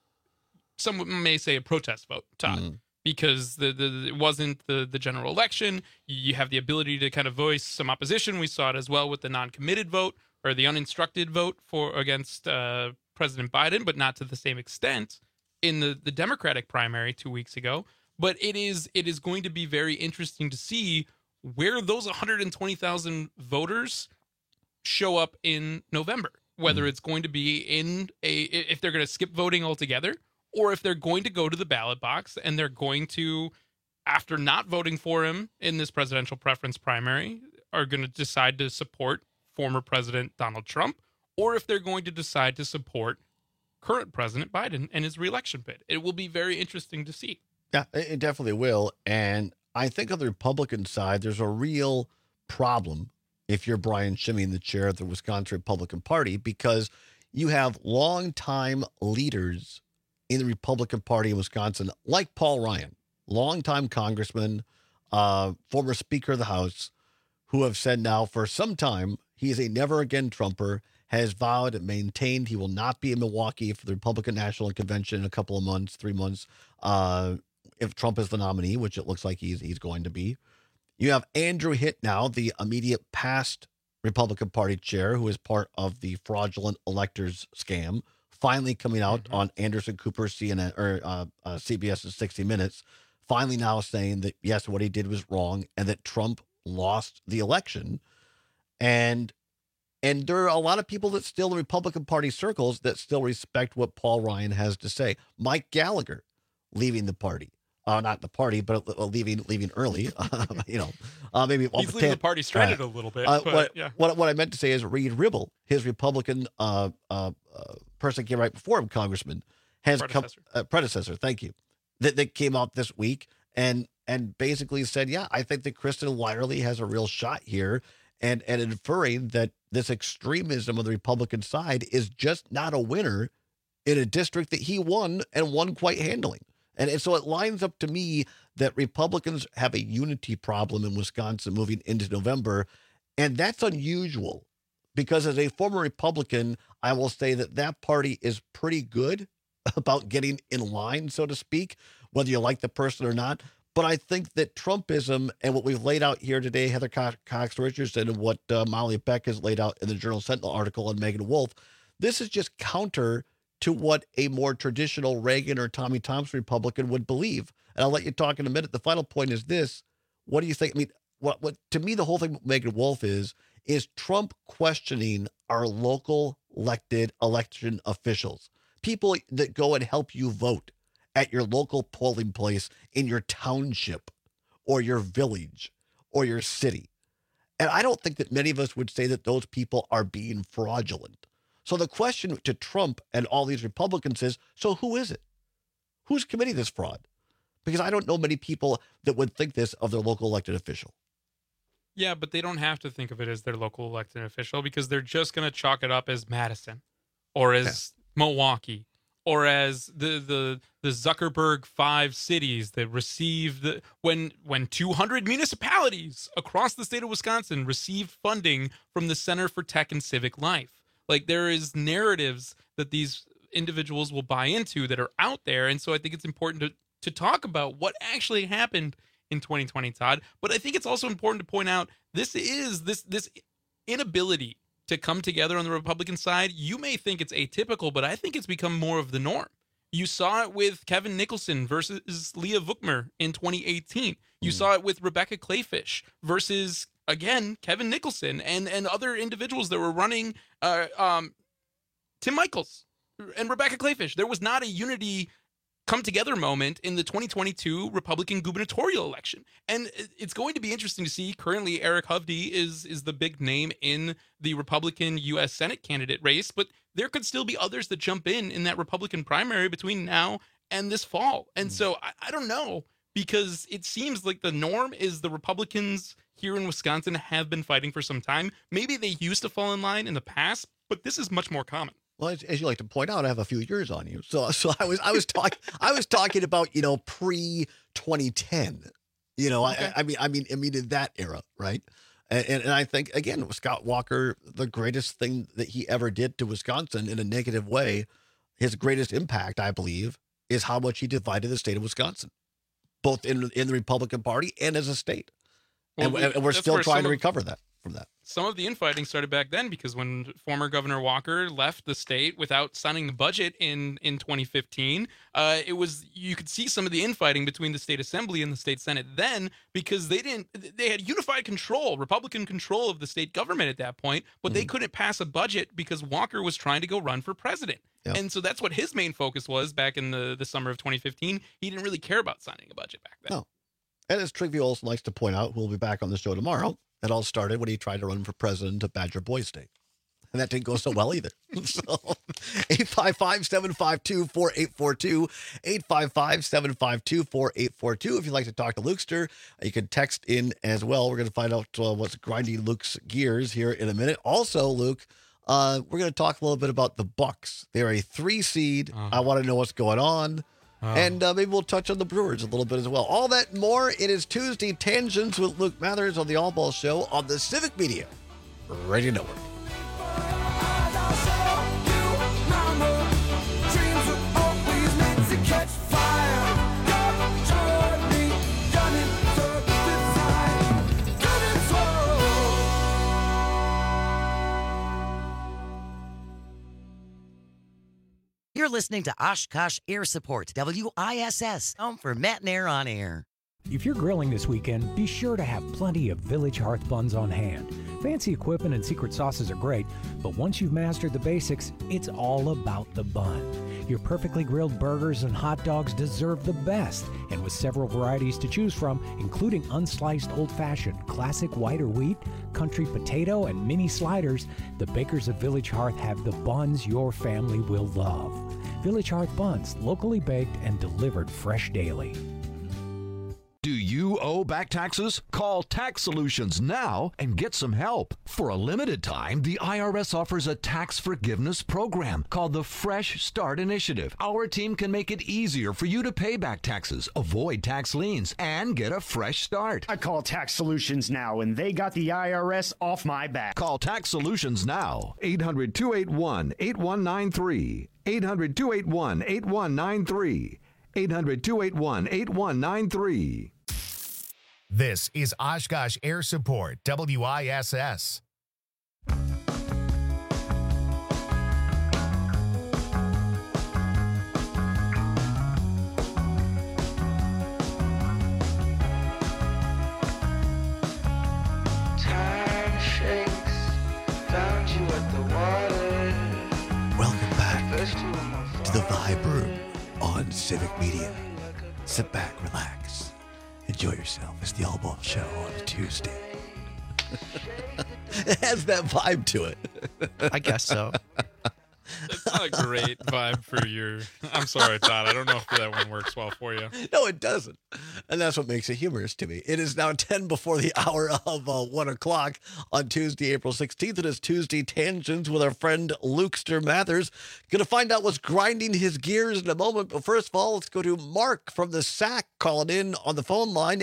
some may say, a protest vote, Todd, because it wasn't the general election. You have the ability to kind of voice some opposition. We saw it as well with the non-committed vote or the uninstructed vote against President Biden, but not to the same extent in the Democratic primary 2 weeks ago. But it is going to be very interesting to see where those 120,000 voters show up in November, whether it's going to be if they're going to skip voting altogether, or if they're going to go to the ballot box and they're going to, after not voting for him in this presidential preference primary, are going to decide to support former President Donald Trump, or if they're going to decide to support current President Biden and his reelection bid. It will be very interesting to see. Yeah, it definitely will. And I think on the Republican side, there's a real problem if you're Brian Schimming, the chair of the Wisconsin Republican Party, because you have longtime leaders in the Republican Party in Wisconsin, like Paul Ryan, longtime congressman, former Speaker of the House, who have said now for some time he is a never again Trumper, has vowed and maintained he will not be in Milwaukee for the Republican National Convention in a couple of months, 3 months, if Trump is the nominee, which it looks like he's going to be. You have Andrew Hitt now, the immediate past Republican Party chair, who is part of the fraudulent electors scam, finally coming out on Anderson Cooper CNN or CBS's 60 Minutes, finally now saying that, yes, what he did was wrong and that Trump lost the election. And there are a lot of people that still in Republican Party circles that still respect what Paul Ryan has to say. Mike Gallagher leaving the party. Not the party, but leaving early. Maybe he's leaving the party stranded a little bit. What I meant to say is Reed Ribble, his Republican person came right before him, Congressman, has predecessor. Thank you. That came out this week and basically said, yeah, I think that Kristen Wiley has a real shot here, and inferring that this extremism on the Republican side is just not a winner in a district that he won and won quite handily. And so it lines up to me that Republicans have a unity problem in Wisconsin moving into November. And that's unusual because as a former Republican, I will say that party is pretty good about getting in line, so to speak, whether you like the person or not. But I think that Trumpism and what we've laid out here today, Heather Cox Richardson, and what Molly Beck has laid out in the Journal Sentinel article on Megan Wolf, this is just counter to what a more traditional Reagan or Tommy Thompson Republican would believe. And I'll let you talk in a minute. The final point is this. What do you think? I mean, what to me, the whole thing with Megan Wolf is Trump questioning our local elected election officials, people that go and help you vote at your local polling place in your township or your village or your city. And I don't think that many of us would say that those people are being fraudulent. So the question to Trump and all these Republicans is, so who is it? Who's committing this fraud? Because I don't know many people that would think this of their local elected official. Yeah, but they don't have to think of it as their local elected official because they're just going to chalk it up as Madison or as Milwaukee or as the Zuckerberg 5 cities that received when 200 municipalities across the state of Wisconsin received funding from the Center for Tech and Civic Life. Like, there is narratives that these individuals will buy into that are out there. And so I think it's important to talk about what actually happened in 2020, Todd. But I think it's also important to point out this inability to come together on the Republican side. You may think it's atypical, but I think it's become more of the norm. You saw it with Kevin Nicholson versus Leah Vukmir in 2018. You saw it with Rebecca Clayfish versus, again, Kevin Nicholson and other individuals that were running Tim Michaels and Rebecca Clayfish. There was not a unity come together moment in the 2022 Republican gubernatorial election. And it's going to be interesting to see. Currently, Eric Hovde is the big name in the Republican U.S. Senate candidate race, but there could still be others that jump in that Republican primary between now and this fall. And so I don't know, because it seems like the norm is the Republicans here in Wisconsin have been fighting for some time. Maybe they used to fall in line in the past, but this is much more common. Well, as you like to point out, I have a few years on you. So I was talking about, pre 2010, okay. I mean in that era, right? And I think, again, Scott Walker, the greatest thing that he ever did to Wisconsin in a negative way, his greatest impact, I believe, is how much he divided the state of Wisconsin, both in the Republican Party and as a state. Well, and we're still trying to recover from that. Some of the infighting started back then because when former Governor Walker left the state without signing the budget in 2015, you could see some of the infighting between the state assembly and the state senate then, because they had unified control, Republican control of the state government at that point, but they couldn't pass a budget because Walker was trying to go run for president. Yep. And so that's what his main focus was back in the summer of 2015. He didn't really care about signing a budget back then. No. And as Trigby Olson likes to point out, who will be back on the show tomorrow, it all started when he tried to run for president of Badger Boys State. And that didn't go so well either. So 855-752-4842, 855-752-4842. If you'd like to talk to Lukester, you can text in as well. We're going to find out what's grinding Luke's gears here in a minute. Also, Luke, we're going to talk a little bit about the Bucks. They're a 3 seed. I want to know what's going on. And maybe we'll touch on the Brewers a little bit as well. All that and more. It is Tuesday Tangents with Luke Mathers on the All Ball Show on the Civic Media Radio Network. You're listening to Oshkosh Air Support, WISS, home for Matt and Air on Air. If you're grilling this weekend, be sure to have plenty of Village Hearth buns on hand. Fancy equipment and secret sauces are great, but once you've mastered the basics, it's all about the bun. Your perfectly grilled burgers and hot dogs deserve the best, and with several varieties to choose from, including unsliced old-fashioned, classic white or wheat, country potato, and mini sliders, the bakers of Village Hearth have the buns your family will love. Village Hearth buns, locally baked and delivered fresh daily. Do you owe back taxes? Call Tax Solutions now and get some help. For a limited time, the IRS offers a tax forgiveness program called the Fresh Start Initiative. Our team can make it easier for you to pay back taxes, avoid tax liens, and get a fresh start. I call Tax Solutions now, and they got the IRS off my back. Call Tax Solutions now. 800-281-8193. 800-281-8193. 800-281-8193. This is Oshkosh Air Support, WISS. Time shakes, found you at the water. Welcome back to the Vibe Room on Civic Media. Sit back, relax, enjoy yourself. It's the All Ball Show on a Tuesday. It has that vibe to it. I guess so. It's not a great vibe for your... I'm sorry, Todd. I don't know if that one works well for you. No, it doesn't. And that's what makes it humorous to me. It is now 10 before the hour of 1 o'clock on Tuesday, April 16th. It is Tuesday Tangents with our friend Lukester Mathers. Going to find out what's grinding his gears in a moment. But first of all, let's go to Mark from the SAC calling in on the phone line,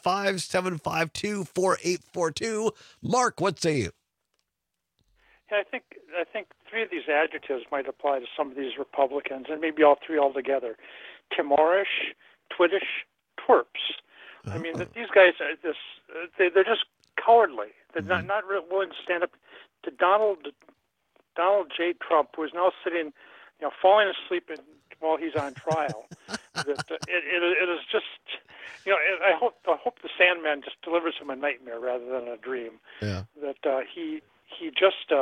855-752-4842. Mark, what say you? Yeah, I think three of these adjectives might apply to some of these Republicans, and maybe all three altogether: Timorish, Twittish, twerps. I mean, these guys are they're just cowardly. They're not really willing to stand up to Donald J. Trump, who is now sitting, falling asleep while he's on trial. It is just, I hope the Sandman just delivers him a nightmare rather than a dream. Yeah. That he just.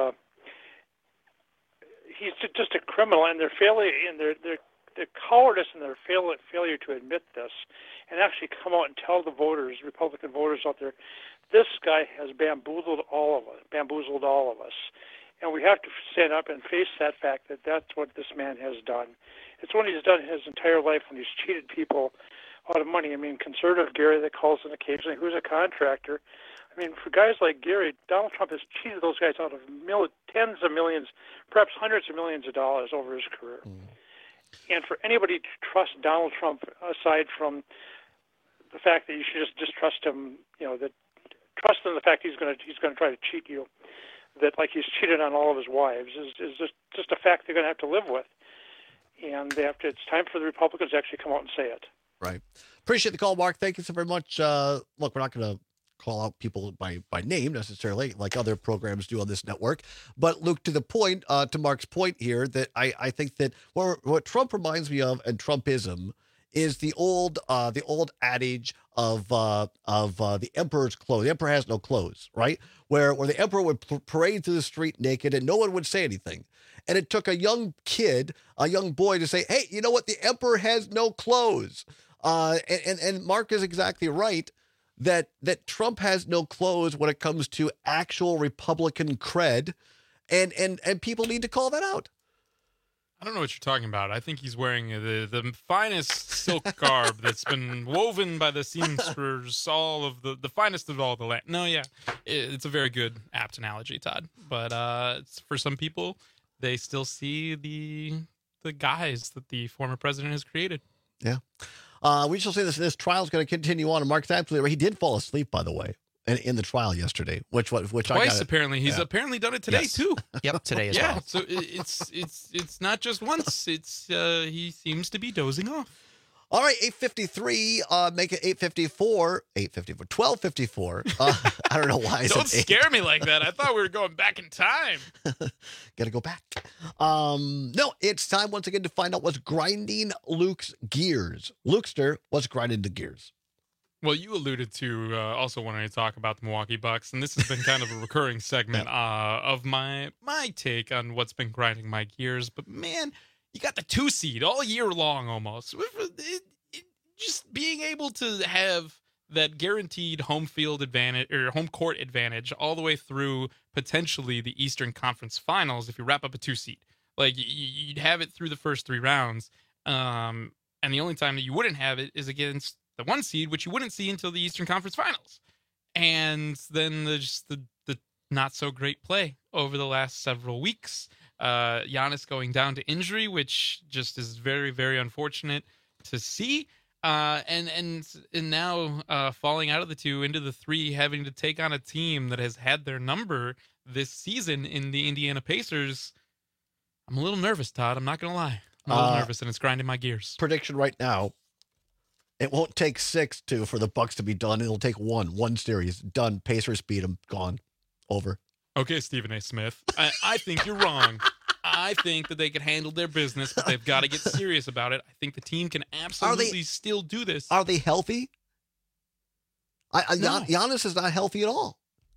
He's just a criminal, and their failure, and their cowardice, and their failure to admit this, and actually come out and tell the voters, Republican voters out there, this guy has bamboozled all of us, and we have to stand up and face that fact that that's what this man has done. It's what he's done his entire life when he's cheated people out of money. I mean, conservative Gary that calls in occasionally, who's a contractor. I mean, for guys like Gary, Donald Trump has cheated those guys out of tens of millions, perhaps hundreds of millions of dollars over his career. And for anybody to trust Donald Trump, aside from the fact that you should just distrust him, that trust in the fact he's going to try to cheat you, that like he's cheated on all of his wives, is just a fact they're going to have to live with. And it's time for the Republicans to actually come out and say it. Right. Appreciate the call, Mark. Thank you so very much. Look, we're not going to call out people by name necessarily, like other programs do on this network. But Luke, to the point, to Mark's point here, that I think that what Trump reminds me of, and Trumpism, is the old adage of the emperor's clothes. The emperor has no clothes, right? Where the emperor would parade through the street naked and no one would say anything. And it took a young kid, a young boy, to say, hey, you know what? The emperor has no clothes. And Mark is exactly right. That Trump has no clothes when it comes to actual Republican cred, and people need to call that out. I don't know what you're talking about. I think he's wearing the finest silk garb that's been woven by the seamsters, all of the finest of all the land. No, yeah, it's a very good, apt analogy, Todd. But for some people, they still see the guise that the former president has created. Yeah. We shall say this trial is going to continue on. And Mark's absolutely right. He did fall asleep, by the way, in the trial yesterday, which twice apparently. He's apparently done it today too. Yep, today as well. So it's not just once. It's he seems to be dozing off. All right, 8:53. Make it 8:54. 12:54. I don't know why I Don't said 8. scare me like that. I thought we were going back in time. Got to go back. No, it's time once again to find out what's grinding Luke's gears. Lukester, what's grinding the gears? Well, you alluded to also wanting to talk about the Milwaukee Bucks, and this has been kind of a recurring segment of my take on what's been grinding my gears. But man, you got the 2 seed all year long almost. Just being able to have that guaranteed home field advantage or home court advantage all the way through potentially the Eastern Conference Finals if you wrap up a 2 seed. Like you'd have it through the first 3 rounds, and the only time that you wouldn't have it is against the 1 seed, which you wouldn't see until the Eastern Conference Finals. And then there's the not so great play over the last several weeks. Giannis going down to injury, which just is very, very unfortunate to see. And now falling out of the 2 into the 3, having to take on a team that has had their number this season in the Indiana Pacers. I'm a little nervous, Todd. I'm not going to lie. I'm a little nervous, and it's grinding my gears. Prediction right now. It won't take 6 for the Bucks to be done. It'll take 1 series. Done. Pacers beat them. Gone. Over. Okay, Stephen A. Smith. I think you're wrong. I think that they can handle their business, but they've got to get serious about it. I think the team can absolutely still do this. Are they healthy? No. Giannis is not healthy at all.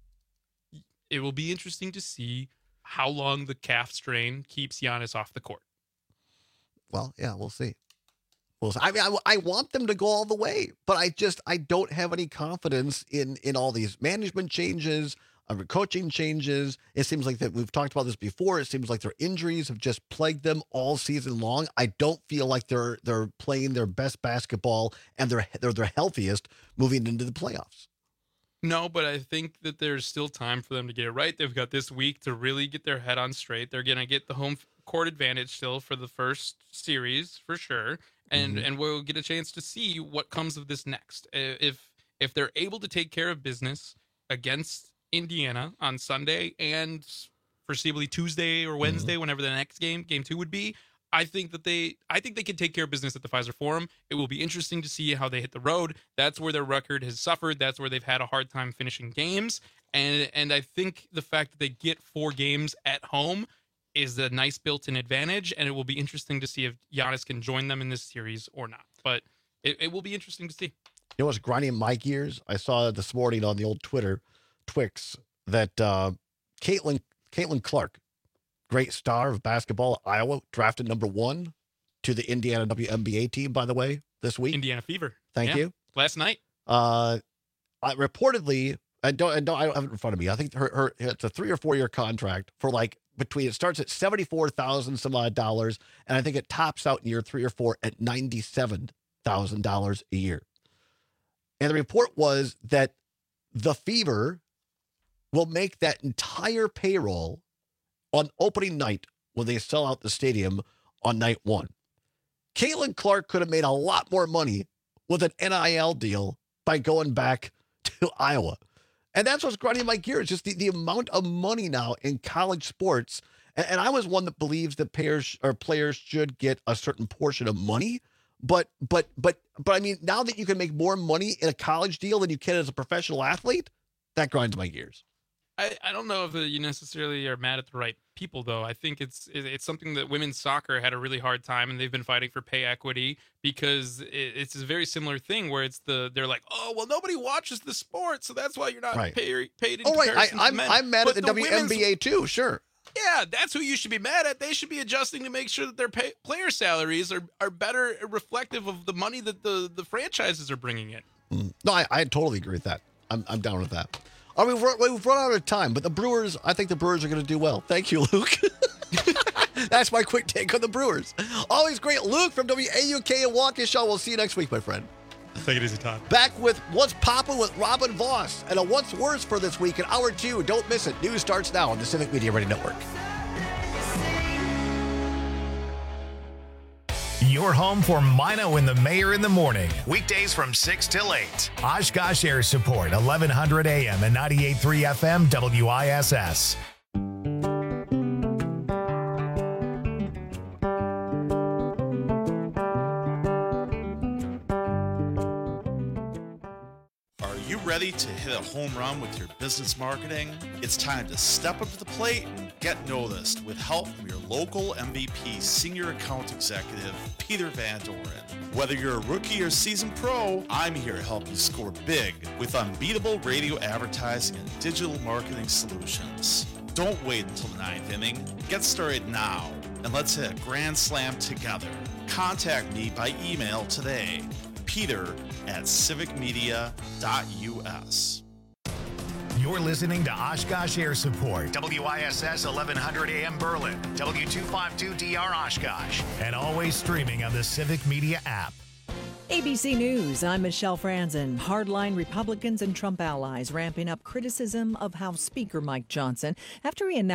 It will be interesting to see how long the calf strain keeps Giannis off the court. Well, yeah, we'll see. I mean, I want them to go all the way, but I don't have any confidence in all these management changes, coaching changes. It seems like that we've talked about this before. It seems like their injuries have just plagued them all season long. I don't feel like they're playing their best basketball and they're their healthiest moving into the playoffs. No, but I think that there's still time for them to get it right. They've got this week to really get their head on straight. They're going to get the home court advantage still for the first series for sure. And we'll get a chance to see what comes of this next. If they're able to take care of business against Indiana on Sunday and foreseeably Tuesday or Wednesday, whenever the next game 2 would be, I think they can take care of business at the Pfizer Forum. It will be interesting to see how they hit the road. That's where their record has suffered. That's where they've had a hard time finishing games. And I think the fact that they get 4 games at home is a nice built-in advantage, and it will be interesting to see if Giannis can join them in this series or not. But it will be interesting to see. You know what's grinding my gears? I saw this morning on the old Twix, that Caitlin Clark, great star of basketball at Iowa, drafted number 1 to the Indiana WNBA team, by the way, this week. Indiana Fever. Thank you. Last night. Reportedly, I don't have it in front of me. I think her it's a 3 or 4 year contract for it starts at $74,000 some odd dollars, and I think it tops out in year 3 or 4 at $97,000 a year. And the report was that the Fever will make that entire payroll on opening night when they sell out the stadium on night 1. Caitlin Clark could have made a lot more money with an NIL deal by going back to Iowa. And that's what's grinding my gears, just the amount of money now in college sports. And I was one that believes that players should get a certain portion of money. But I mean, now that you can make more money in a college deal than you can as a professional athlete, that grinds my gears. I don't know if you necessarily are mad at the right people, though. I think it's something that women's soccer had a really hard time, and they've been fighting for pay equity because it's a very similar thing where they're like, oh, well, nobody watches the sport, so that's why you're not paid in comparison to men. I'm mad at the WNBA too, sure. Yeah, that's who you should be mad at. They should be adjusting to make sure that their player salaries are better reflective of the money that the franchises are bringing in. No, I totally agree with that. I'm down with that. I mean, we've run out of time, but I think the Brewers are going to do well. Thank you, Luke. That's my quick take on the Brewers. Always great. Luke from WAUK and Waukesha. We'll see you next week, my friend. Take it easy, Todd. Back with What's Poppin' with Robin Voss and a What's Worse for this week in Hour 2. Don't miss it. News starts now on the Civic Media Radio Network. Your home for Mino and the Mayor in the morning. Weekdays from 6 till 8. Oshkosh Air Support, 1100 AM and 98.3 FM WISS. ready to hit a home run with your business marketing? It's time to step up to the plate and get noticed with help from your local MVP Senior Account Executive, Peter Van Doren. Whether you're a rookie or seasoned pro, I'm here to help you score big with unbeatable radio advertising and digital marketing solutions. Don't wait until the 9th inning. Get started now, and let's hit a grand slam together. Contact me by email today, peter@civicmedia.us. You're listening to Oshkosh Air Support, WISS 1100 AM Berlin, W252DR Oshkosh, and always streaming on the Civic Media app. ABC News, I'm Michelle Franzen. Hardline Republicans and Trump allies ramping up criticism of House Speaker Mike Johnson after he announced